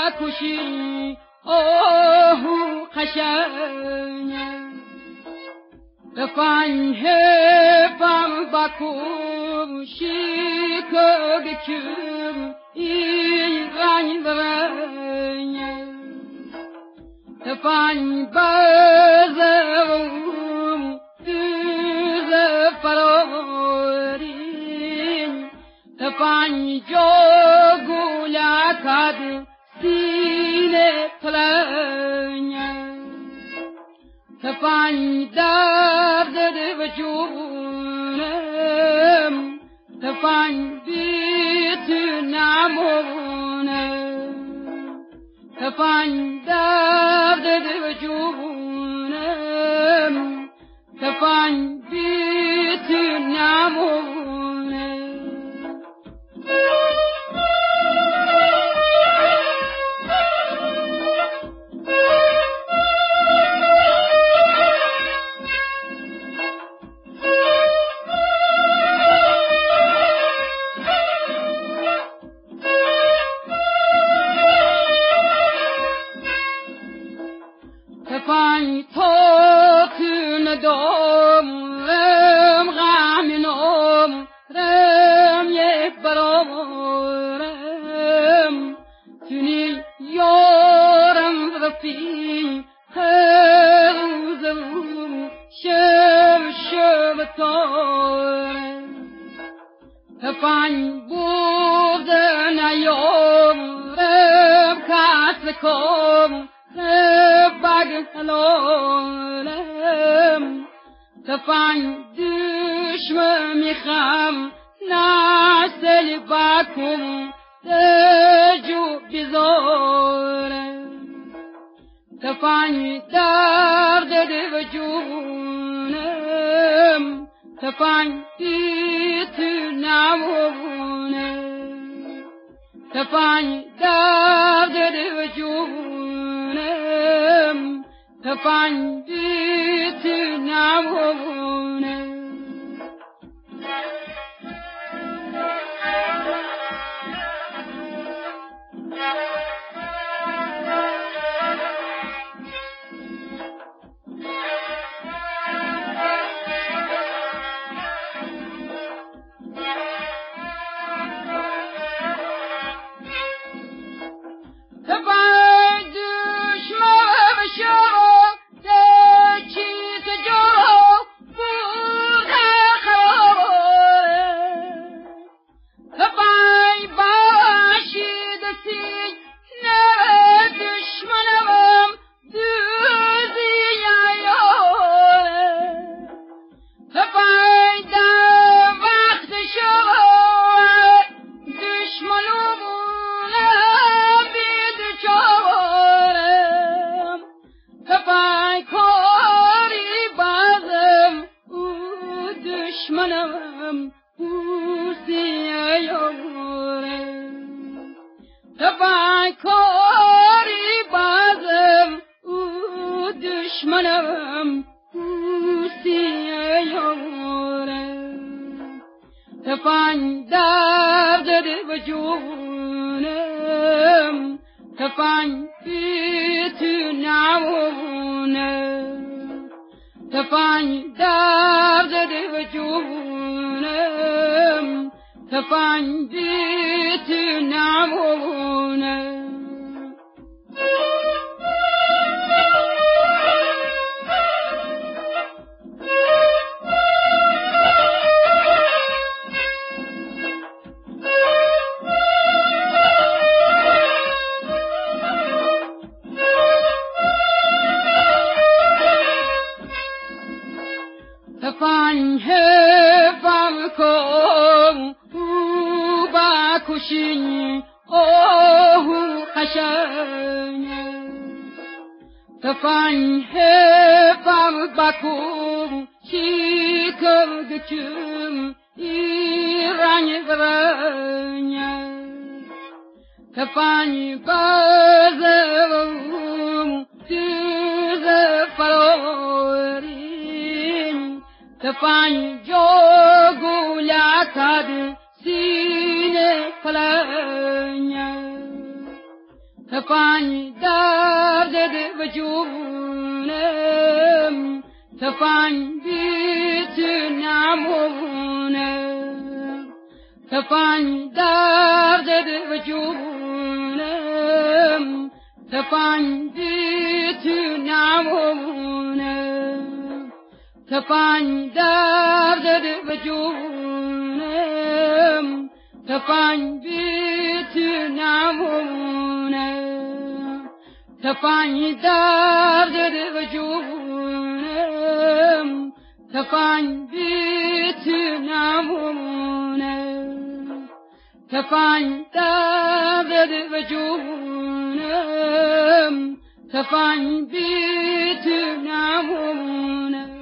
بکشی آهو قشنگ بفنه بم بکشی کبکم این رنگ برنگ بفنه بزرم دوز فرارین بفنه جاگولکد سینه پلنگ تفنگ درد وجونم تفنگ بیت نمونم تفنگ درد وجونم تفنگ بیت نمونم تفنگ تا تو ندارم غمینم رم یک برارم تونی یارم رفی هر روزم شب تارم تفنگ بودن یارم کس کم بگ حلالم تفنگ دشمن میخم نسل بکم دجو بیزارم تفنگ درد وجونم تفنگ بیت نمونم تفنگ درد وجونم تفنگ بیت نمونم دشمنم بوسیه یارم تفکری بازم او دشمنم بوسیه یارم تفنگ درد وجونم تفنگ بیت نمونم تفنگ درد وجونم تفنگ بیت نمونم تفنگ حفظ کن او بکشی آهو قشنگ تفنگ حفظ بکن شکر دکم ای رنگ برنگ تفنگ بزرم دوز فراری تفنگ جاگولکد سینه پلنگ تفاني درد وجونم تفاني بيت نعمونم تفاني درد وجونم تفاني بيت نعمونم تفاني درد وجونم تفاني بيت نعمونم تفاني درد وجونم تفاني بيت نعمونم تفاني درد وجونم تفاني بيت نعمونم